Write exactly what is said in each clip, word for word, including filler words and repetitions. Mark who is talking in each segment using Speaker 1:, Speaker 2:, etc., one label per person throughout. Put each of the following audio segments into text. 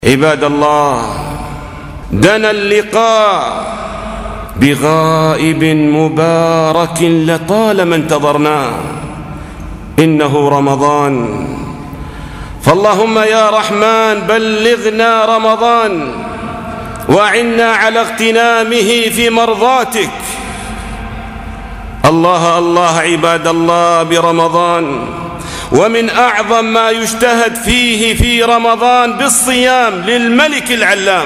Speaker 1: عباد الله، دنا اللقاء بغائب مبارك لطالما انتظرناه، إنه رمضان. فاللهم يا رحمن بلغنا رمضان وأعنا على اغتنامه في مرضاتك. الله الله عباد الله برمضان، ومن أعظم ما يجتهد فيه في رمضان بالصيام للملك العلام.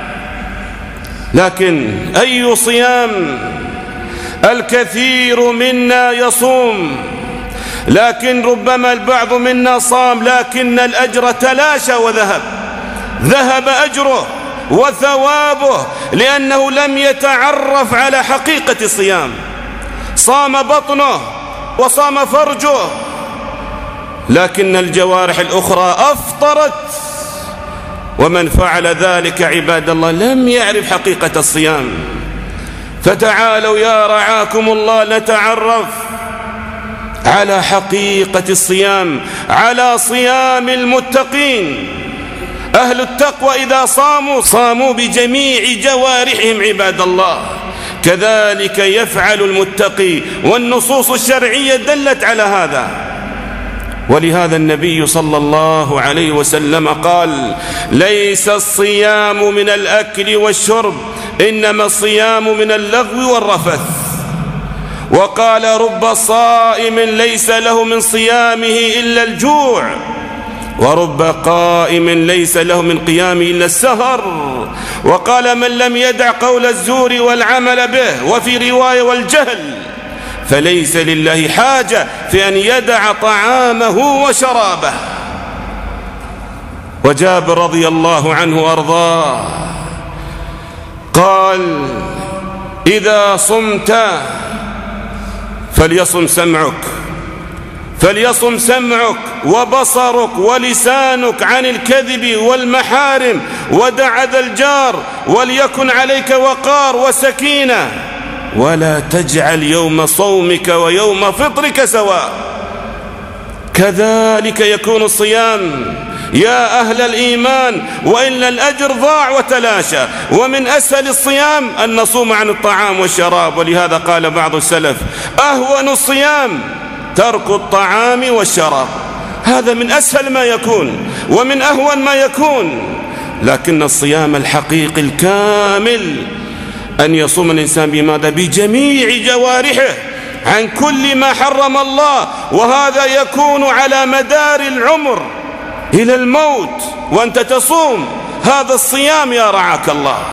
Speaker 1: لكن أي صيام؟ الكثير منا يصوم، لكن ربما البعض منا صام لكن الأجر تلاشى وذهب، ذهب أجره وثوابه لأنه لم يتعرف على حقيقة الصيام. صام بطنه وصام فرجه، لكن الجوارح الأخرى أفطرت، ومن فعل ذلك عباد الله لم يعرف حقيقة الصيام. فتعالوا يا رعاكم الله نتعرف على حقيقة الصيام، على صيام المتقين. أهل التقوى إذا صاموا صاموا بجميع جوارحهم عباد الله، كذلك يفعل المتقي، والنصوص الشرعية دلت على هذا. ولهذا النبي صلى الله عليه وسلم قال: ليس الصيام من الأكل والشرب، إنما الصيام من اللغو والرفث. وقال: رب صائم ليس له من صيامه إلا الجوع، ورب قائم ليس له من قيامه إلا السهر. وقال: من لم يدع قول الزور والعمل به، وفي رواية والجهل، فليس لله حاجة في أن يدع طعامه وشرابه. وجابر رضي الله عنه وأرضاه قال: إذا صمت فليصم سمعك فليصم سمعك وبصرك ولسانك عن الكذب والمحارم، ودع ذا الجار، وليكن عليك وقار وسكينة، ولا تجعل يوم صومك ويوم فطرك سواء. كذلك يكون الصيام يا أهل الإيمان، وإلا الأجر ضاع وتلاشى. ومن أسهل الصيام أن نصوم عن الطعام والشراب، ولهذا قال بعض السلف: أهون الصيام ترك الطعام والشراب. هذا من أسهل ما يكون ومن أهون ما يكون. لكن الصيام الحقيقي الكامل أن يصوم الإنسان بماذا؟ بجميع جوارحه عن كل ما حرم الله، وهذا يكون على مدار العمر إلى الموت وأنت تصوم. هذا الصيام يا رعاك الله.